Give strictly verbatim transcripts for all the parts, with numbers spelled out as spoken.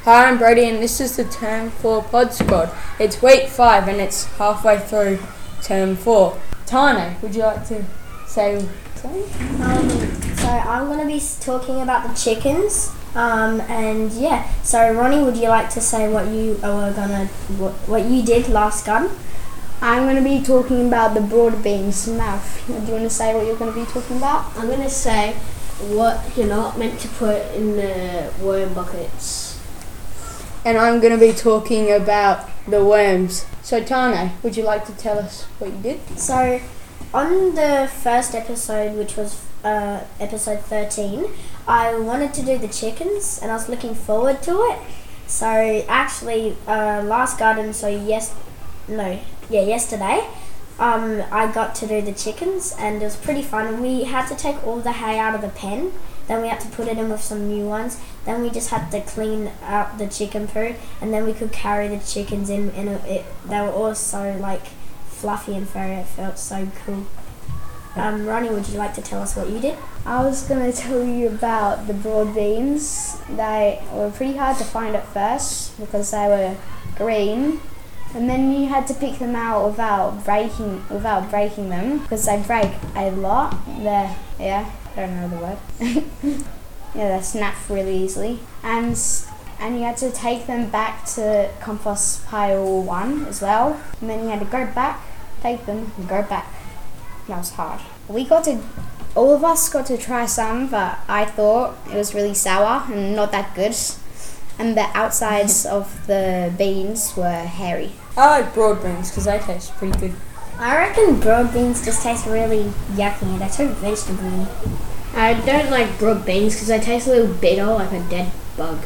Hi, I'm Brody and this is the Term four Pod Squad. It's week five and it's halfway through Term four. Tane, would you like to say something? Um, so I'm going to be talking about the chickens. Um, and yeah, so Ronnie, would you like to say what you were gonna, what, what you did last gun? I'm going to be talking about the broad beans. Mav, do you want to say what you're going to be talking about? I'm going to say what you're not meant to put in the worm buckets. And I'm going to be talking about the worms. So Tane, would you like to tell us what you did? So on the first episode, which was uh, episode thirteen, I wanted to do the chickens and I was looking forward to it. So actually, uh, last garden, so yes, no, yeah, yesterday, um, I got to do the chickens and it was pretty fun. We had to take all the hay out of the pen, then we had to put it in with some new ones, then we just had to clean out the chicken poo, and then we could carry the chickens in, and it, it, they were all so like fluffy and furry. It felt so cool. Um, Ronnie, would you like to tell us what you did? I was going to tell you about the broad beans. They were pretty hard to find at first because they were green, and then you had to pick them out without breaking without breaking them because they break a lot. They're, yeah, I don't know the word. Yeah, they snap really easily, and and you had to take them back to compost pile one as well, and then you had to go back, take them, and go back. That was hard. We got to, all of us got to try some, but I thought it was really sour and not that good, and the outsides of the beans were hairy. I like broad beans because they taste pretty good. I reckon broad beans just taste really yucky. They're so vegetable-y. I don't like broad beans because they taste a little bitter, like a dead bug.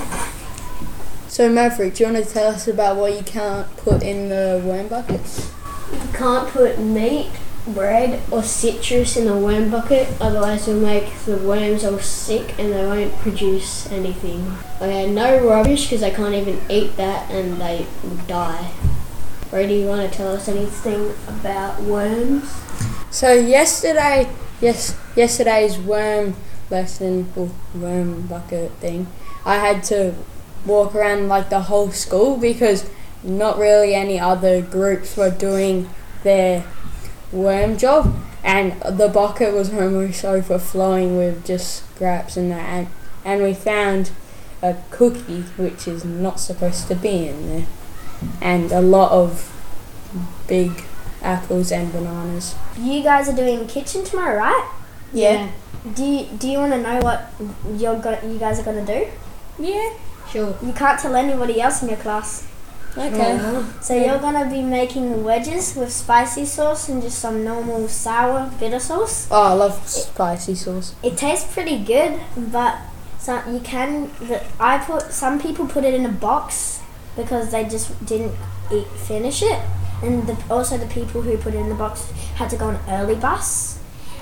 So Maverick, do you want to tell us about what you can't put in the worm buckets? You can't put meat, bread or citrus in the worm bucket, otherwise it'll make the worms all sick and they won't produce anything. Okay, no rubbish because they can't even eat that and they will die. Brady, you want to tell us anything about worms? So yesterday, yes, yesterday's worm lesson, or worm bucket thing, I had to walk around like the whole school because not really any other groups were doing their worm job, and the bucket was almost overflowing with just scraps and that, and, and we found a cookie which is not supposed to be in there, and a lot of big apples and bananas. You guys are doing kitchen tomorrow, right? Yeah. Do you, do you want to know what you're go- you guys are going to do? Yeah. Sure. You can't tell anybody else in your class. Okay. Uh-huh. So you're going to be making wedges with spicy sauce and just some normal sour bitter sauce. Oh, I love spicy sauce. It tastes pretty good, but so you can. The, I put some people put it in a box because they just didn't eat, finish it, and the, also the people who put it in the box had to go on early bus,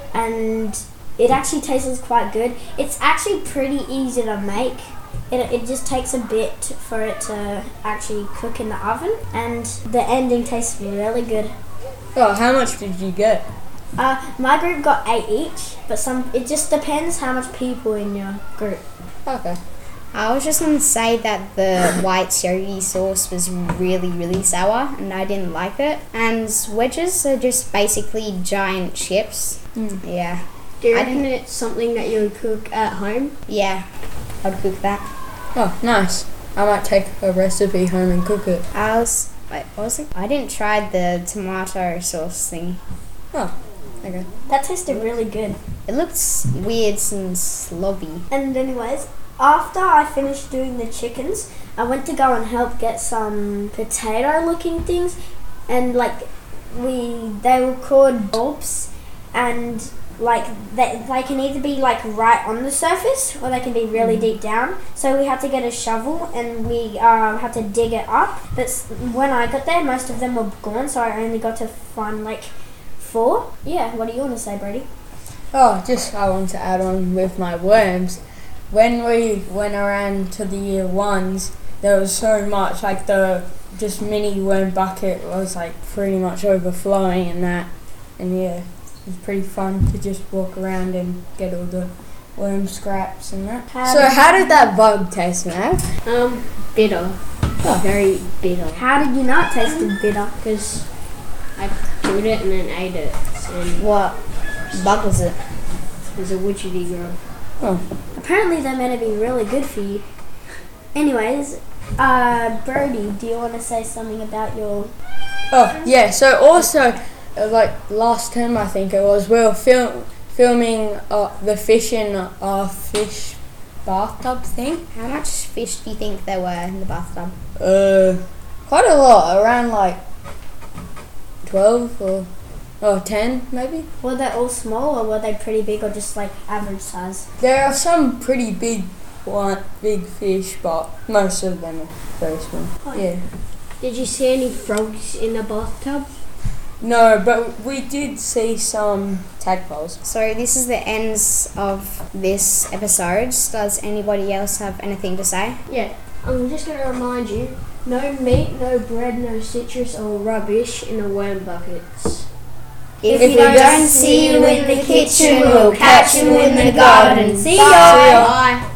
and it actually tastes quite good. It's actually pretty easy to make. It, it just takes a bit for it to actually cook in the oven, and the ending tastes really good. Oh, how much did you get? Uh, my group got eight each, but some it just depends how much people in your group. Okay. I was just going to say that the white soy sauce was really, really sour and I didn't like it. And wedges are just basically giant chips. Mm. Yeah. Do you I reckon didn't- it's something that you would cook at home? Yeah, I'd cook that. Oh, nice. I might take a recipe home and cook it. I was, wait, what was it? I didn't try the tomato sauce thing. Oh, okay. That tasted really good. It looks weird and slobby. And anyways, after I finished doing the chickens, I went to go and help get some potato-looking things, and like we, they were called bulbs, and like they, they can either be like right on the surface or they can be really deep down. So we had to get a shovel and we um, had to dig it up. But s- when I got there, most of them were gone, so I only got to find like four. Yeah, what do you want to say, Brady? Oh, just I want to add on with my worms. When we went around to the year ones, there was so much, like the just mini worm bucket was like pretty much overflowing and that, and yeah, it was pretty fun to just walk around and get all the worm scraps and that. How So did- how did that bug taste, Mav? Um, bitter. Oh. Very bitter. How did you not taste it bitter? Because I chewed it and then ate it. And What bug was it? there's a witchetty grub. Oh. Apparently they're meant to be really good for you. Anyways, uh, Brody, do you want to say something about your... Oh, yeah, so also, uh, like, last term I think it was, we were film, filming uh, the fish in a fish bathtub thing. How much fish do you think there were in the bathtub? Uh, quite a lot, around like twelve or, or ten maybe. Were they all small or were they pretty big or just like average size? There are some pretty big one, big fish, but most of them are very small. Oh, Yeah. Did you see any frogs in the bathtub? No, but we did see some tadpoles. So this is the ends of this episode. Does anybody else have anything to say? Yeah. I'm just going to remind you, no meat, no bread, no citrus or rubbish in the worm buckets. If, we don't see you in the kitchen, we'll catch you in the garden. See ya! Bye.